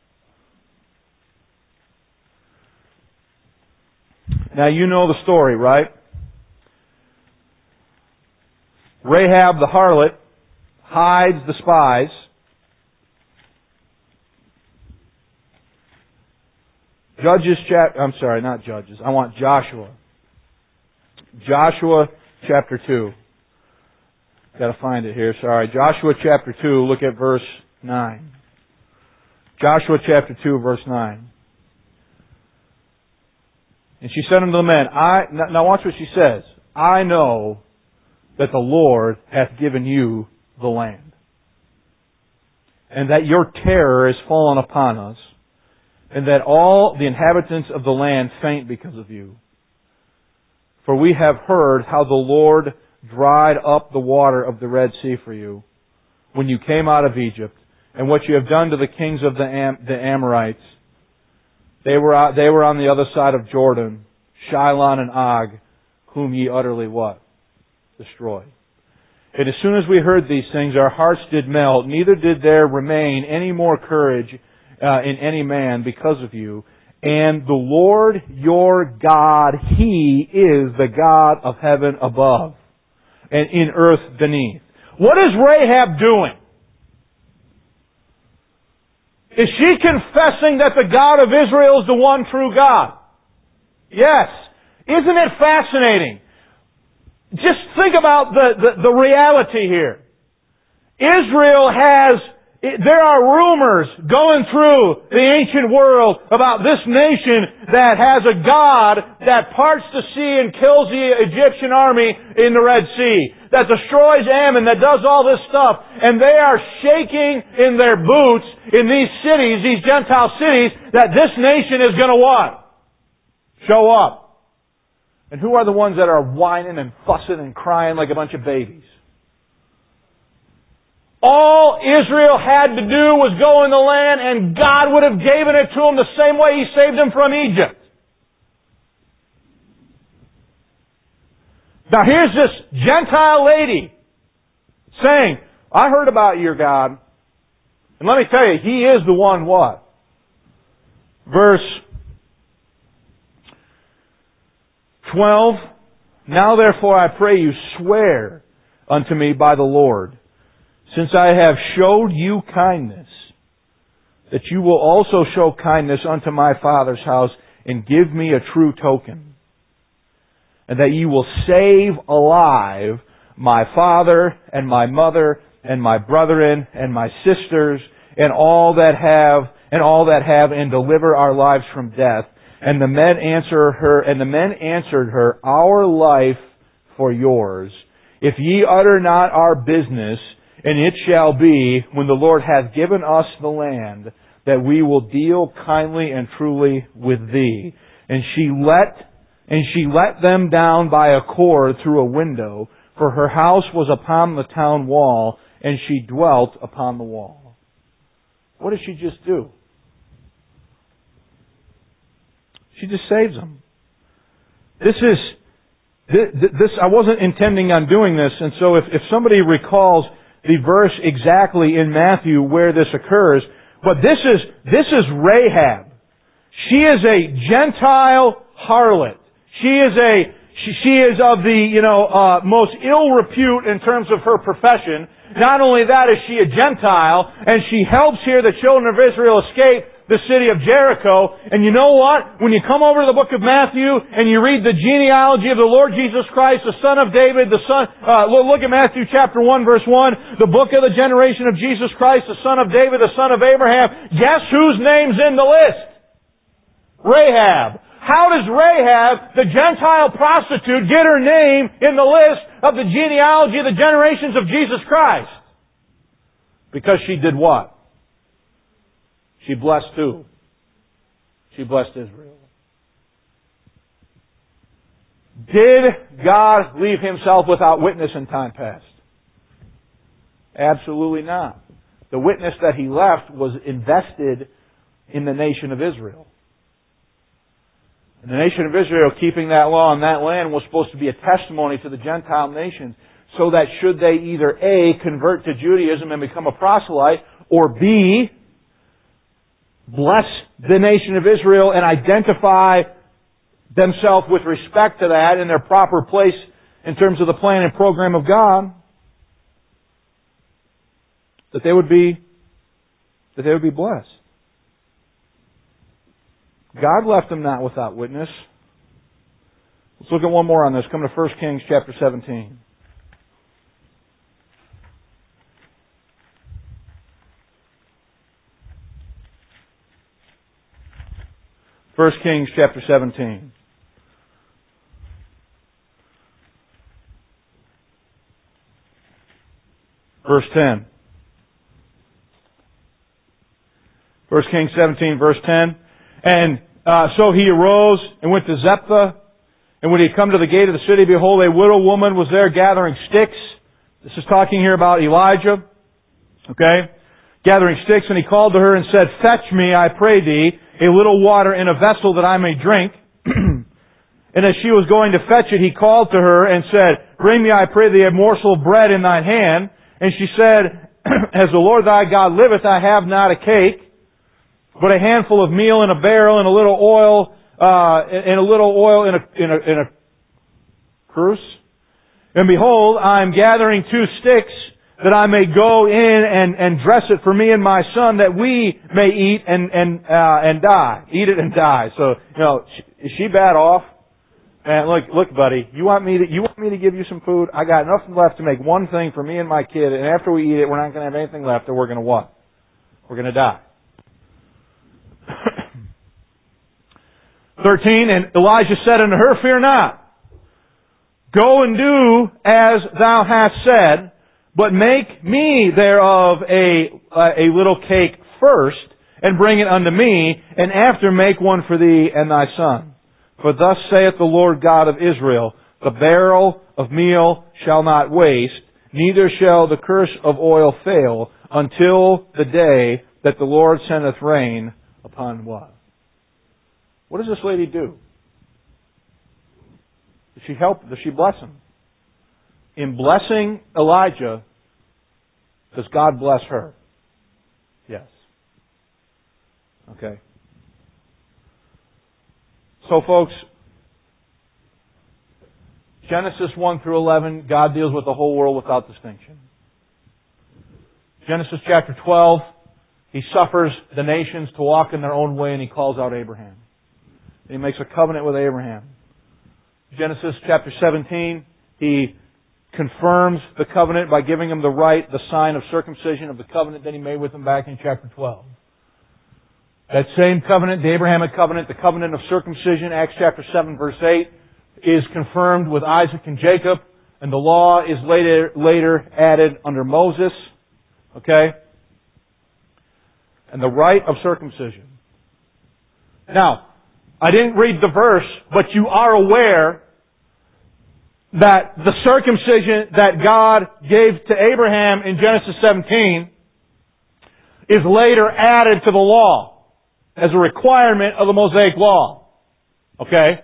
Now, you know the story, right? Rahab the harlot hides the spies. Judges chapter, I'm sorry, not Judges. I want Joshua. Joshua chapter two. Got to find it here, sorry. Joshua chapter two, look at verse nine. Joshua chapter two, verse nine. And she said unto the men, I, now watch what she says. I know that the Lord hath given you the land, and that your terror is fallen upon us, and that all the inhabitants of the land faint because of you. For we have heard how the Lord dried up the water of the Red Sea for you when you came out of Egypt, and what you have done to the kings of the, Am- the Amorites. They were out, they were on the other side of Jordan, Shilon and Og, whom ye utterly what? Destroyed. And as soon as we heard these things, our hearts did melt, neither did there remain any more courage uh, in any man because of you. And the Lord your God, He is the God of heaven above and in earth beneath. What is Rahab doing? Is she confessing that the God of Israel is the one true God? Yes. Isn't it fascinating? Just think about the, the, the reality here. Israel has, there are rumors going through the ancient world about this nation that has a God that parts the sea and kills the Egyptian army in the Red Sea, that destroys Ammon, that does all this stuff. And they are shaking in their boots in these cities, these Gentile cities, that this nation is going to what? Show up. And who are the ones that are whining and fussing and crying like a bunch of babies? All Israel had to do was go in the land and God would have given it to them the same way He saved them from Egypt. Now here's this Gentile lady saying, I heard about your God. And let me tell you, He is the one what? Verse twelve. Now therefore I pray you swear unto me by the Lord, since I have showed you kindness, that you will also show kindness unto my father's house, and give me a true token, and that you will save alive my father and my mother and my brethren and my sisters and all that have and all that have and deliver our lives from death. And the men answer her and the men answered her, Our life for yours, if ye utter not our business. And it shall be, when the Lord hath given us the land, that we will deal kindly and truly with thee. And she let, and she let them down by a cord through a window, for her house was upon the town wall, and she dwelt upon the wall. What does she just do? She just saves them. This is, this, I wasn't intending on doing this, and so if, if somebody recalls the verse exactly in Matthew where this occurs, but this is, this is Rahab. She is a Gentile harlot. She is a, she, she is of the, you know, uh, most ill repute in terms of her profession. Not only that is she a Gentile, and she helps here the children of Israel escape the city of Jericho. And you know what? When you come over to the book of Matthew and you read the genealogy of the Lord Jesus Christ, the son of David, the son, uh, look at Matthew chapter one verse one, the book of the generation of Jesus Christ, the son of David, the son of Abraham. Guess whose name's in the list? Rahab. How does Rahab, the Gentile prostitute, get her name in the list of the genealogy of the generations of Jesus Christ? Because she did what? She blessed who? She blessed Israel. Did God leave Himself without witness in time past? Absolutely not. The witness that He left was invested in the nation of Israel. And the nation of Israel, keeping that law in that land, was supposed to be a testimony to the Gentile nations, so that should they either A, convert to Judaism and become a proselyte, or B, bless the nation of Israel and identify themselves with respect to that in their proper place in terms of the plan and program of God, that they would be, that they would be blessed. God left them not without witness. Let's look at one more on this. Come to First Kings chapter seventeen. First Kings chapter seventeen. Verse ten. First Kings seventeen, verse ten. And uh, so he arose and went to Zephath. And when he had come to the gate of the city, behold, a widow woman was there gathering sticks. This is talking here about Elijah. Okay? Gathering sticks, and he called to her and said, Fetch me, I pray thee, a little water in a vessel that I may drink. And as she was going to fetch it, he called to her and said, Bring me, I pray thee, a morsel of bread in thine hand. And she said, As the Lord thy God liveth, I have not a cake, but a handful of meal in a barrel and a little oil, uh, and a little oil in a, in a, in a cruse. And behold, I am gathering two sticks that I may go in and, and dress it for me and my son, that we may eat and, and, uh, and die. Eat it and die. So, you know, is she bad off? And look, look, buddy, you want me to, you want me to give you some food? I got nothing left to make one thing for me and my kid, and after we eat it, we're not going to have anything left, or we're going to what? We're going to die. thirteen, and Elijah said unto her, Fear not. Go and do as thou hast said, but make me thereof a, a little cake first, and bring it unto me, and after make one for thee and thy son. For thus saith the Lord God of Israel, The barrel of meal shall not waste, neither shall the curse of oil fail, until the day that the Lord sendeth rain upon what? What does this lady do? Does she help? Does she bless him? In blessing Elijah, does God bless her? Yes. Okay. So folks, Genesis one through eleven, God deals with the whole world without distinction. Genesis chapter twelve, He suffers the nations to walk in their own way, and He calls out Abraham. And He makes a covenant with Abraham. Genesis chapter seventeen, He confirms the covenant by giving him the rite, the sign of circumcision of the covenant that He made with him back in chapter twelve. That same covenant, the Abrahamic covenant, the covenant of circumcision, Acts chapter seven verse eight, is confirmed with Isaac and Jacob, and the law is later, later added under Moses. Okay? And the rite of circumcision. Now, I didn't read the verse, but you are aware that the circumcision that God gave to Abraham in Genesis seventeen is later added to the law as a requirement of the Mosaic Law. Okay?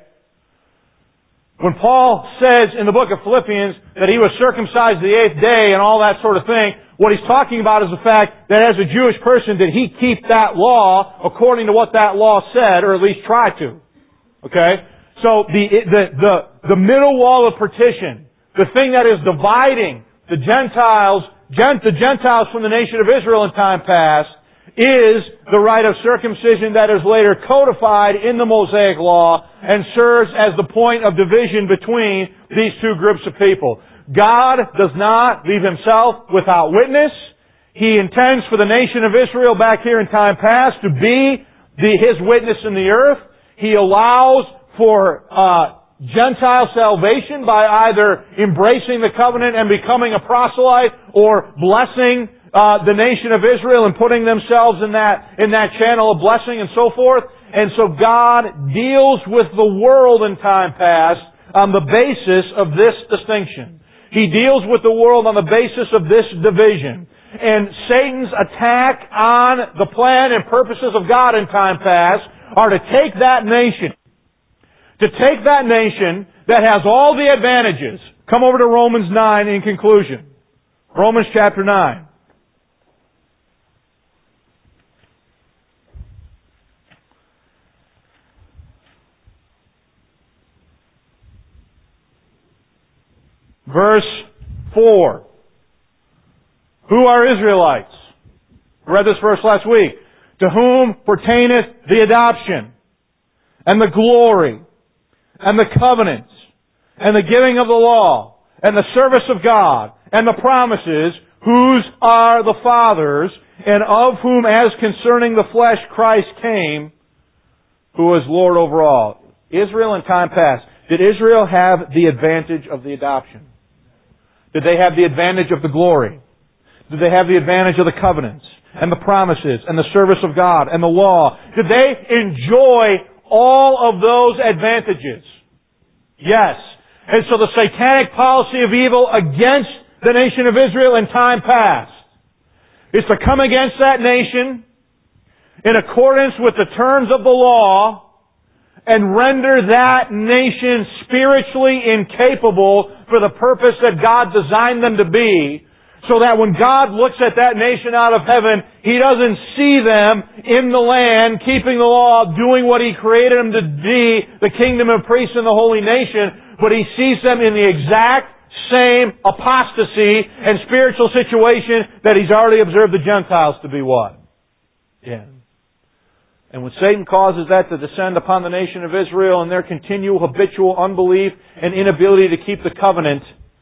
When Paul says in the book of Philippians that he was circumcised the eighth day and all that sort of thing, what he's talking about is the fact that as a Jewish person, did he keep that law according to what that law said, or at least try to. Okay? So the, the, the, the middle wall of partition, the thing that is dividing the Gentiles, the Gentiles from the nation of Israel in time past, is the rite of circumcision that is later codified in the Mosaic Law and serves as the point of division between these two groups of people. God does not leave Himself without witness. He intends for the nation of Israel back here in time past to be the, His witness in the earth. He allows for uh, Gentile salvation by either embracing the covenant and becoming a proselyte, or blessing uh, the nation of Israel and putting themselves in that in that channel of blessing and so forth. And so God deals with the world in time past on the basis of this distinction. He deals with the world on the basis of this division. And Satan's attack on the plan and purposes of God in time past are to take that nation, to take that nation that has all the advantages. Come over to Romans nine in conclusion. Romans chapter nine. Verse four. Who are Israelites? We read this verse last week. To whom pertaineth the adoption and the glory and the covenants and the giving of the law and the service of God and the promises, whose are the fathers, and of whom as concerning the flesh Christ came, who is Lord over all. Israel in time past. Did Israel have the advantage of the adoption? Did they have the advantage of the glory? Did they have the advantage of the covenants and the promises and the service of God and the law? Did they enjoy all of those advantages? Yes. And so the satanic policy of evil against the nation of Israel in time past is to come against that nation in accordance with the terms of the law and render that nation spiritually incapable for the purpose that God designed them to be, so that when God looks at that nation out of heaven, He doesn't see them in the land, keeping the law, doing what He created them to be, the kingdom of priests and the holy nation, but He sees them in the exact same apostasy and spiritual situation that He's already observed the Gentiles to be what? Yeah. And when Satan causes that to descend upon the nation of Israel and their continual habitual unbelief and inability to keep the covenant,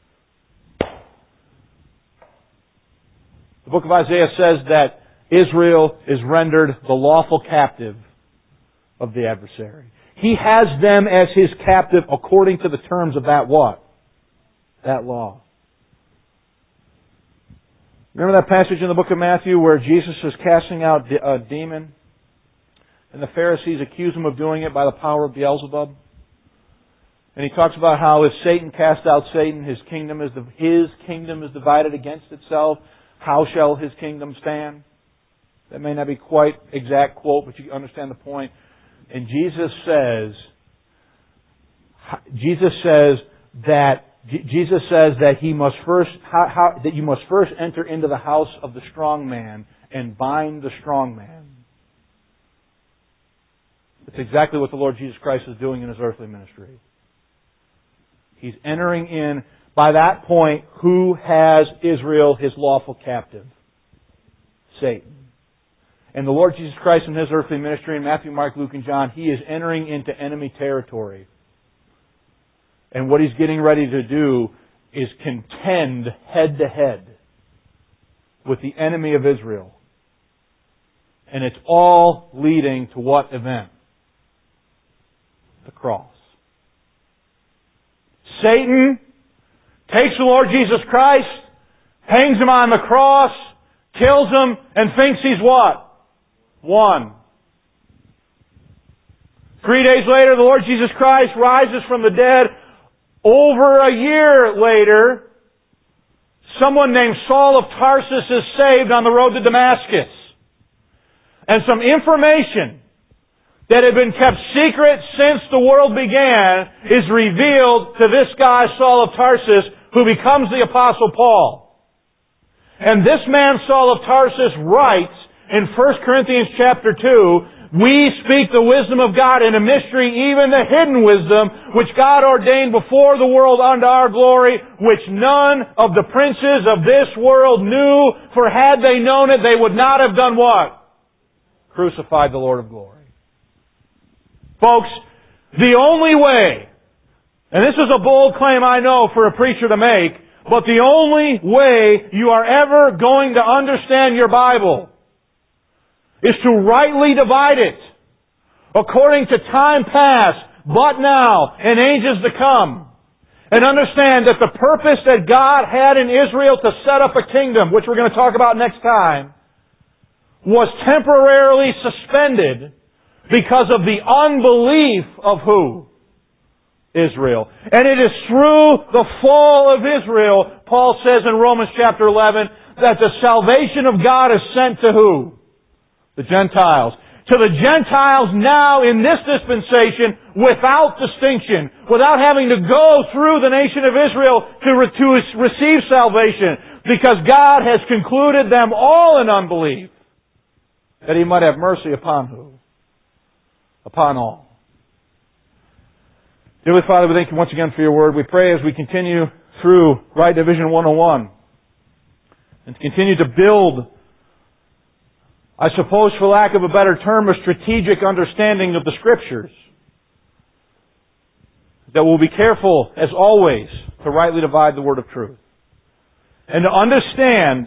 the book of Isaiah says that Israel is rendered the lawful captive of the adversary. He has them as His captive according to the terms of that what? That law. Remember that passage in the book of Matthew where Jesus is casting out a demon? And the Pharisees accuse Him of doing it by the power of Beelzebub. And He talks about how if Satan cast out Satan, his kingdom is his kingdom is divided against itself. How shall his kingdom stand? That may not be quite exact quote, but you understand the point. And Jesus says, Jesus says that Jesus says that he must first how, how, that you must first enter into the house of the strong man and bind the strong man. It's exactly what the Lord Jesus Christ is doing in His earthly ministry. He's entering in, by that point, who has Israel His lawful captive? Satan. And the Lord Jesus Christ in His earthly ministry, in Matthew, Mark, Luke, and John, He is entering into enemy territory. And what He's getting ready to do is contend head to head with the enemy of Israel. And it's all leading to what event? The cross. Satan takes the Lord Jesus Christ, hangs Him on the cross, kills Him, and thinks he's what? Won. Three days later, the Lord Jesus Christ rises from the dead. Over a year later, someone named Saul of Tarsus is saved on the road to Damascus. And some information that had been kept secret since the world began is revealed to this guy, Saul of Tarsus, who becomes the Apostle Paul. And this man, Saul of Tarsus, writes in First Corinthians chapter two, we speak the wisdom of God in a mystery, even the hidden wisdom, which God ordained before the world unto our glory, which none of the princes of this world knew, for had they known it, they would not have done what? Crucified the Lord of glory. Folks, the only way, and this is a bold claim I know for a preacher to make, but the only way you are ever going to understand your Bible is to rightly divide it according to time past, but now, and ages to come. And understand that the purpose that God had in Israel to set up a kingdom, which we're going to talk about next time, was temporarily suspended because of the unbelief of who? Israel. And it is through the fall of Israel, Paul says in Romans chapter eleven, that the salvation of God is sent to who? The Gentiles. To the Gentiles now in this dispensation without distinction, without having to go through the nation of Israel to, re- to receive salvation, because God has concluded them all in unbelief, that He might have mercy upon who? Upon all. Dearly Father, we thank You once again for Your Word. We pray as we continue through Right Division one oh one and to continue to build, I suppose for lack of a better term, a strategic understanding of the Scriptures, that we'll be careful, as always, to rightly divide the word of truth. And to understand,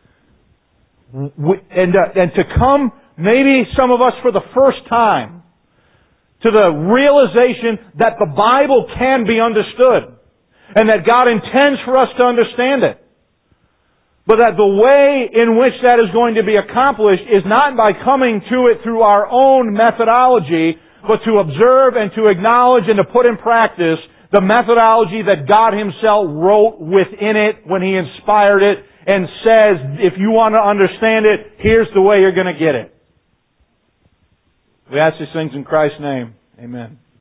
and, uh, and to come, maybe some of us for the first time, to the realization that the Bible can be understood, and that God intends for us to understand it. But that the way in which that is going to be accomplished is not by coming to it through our own methodology, but to observe and to acknowledge and to put in practice the methodology that God Himself wrote within it when He inspired it and says, if you want to understand it, here's the way you're going to get it. We ask these things in Christ's name. Amen.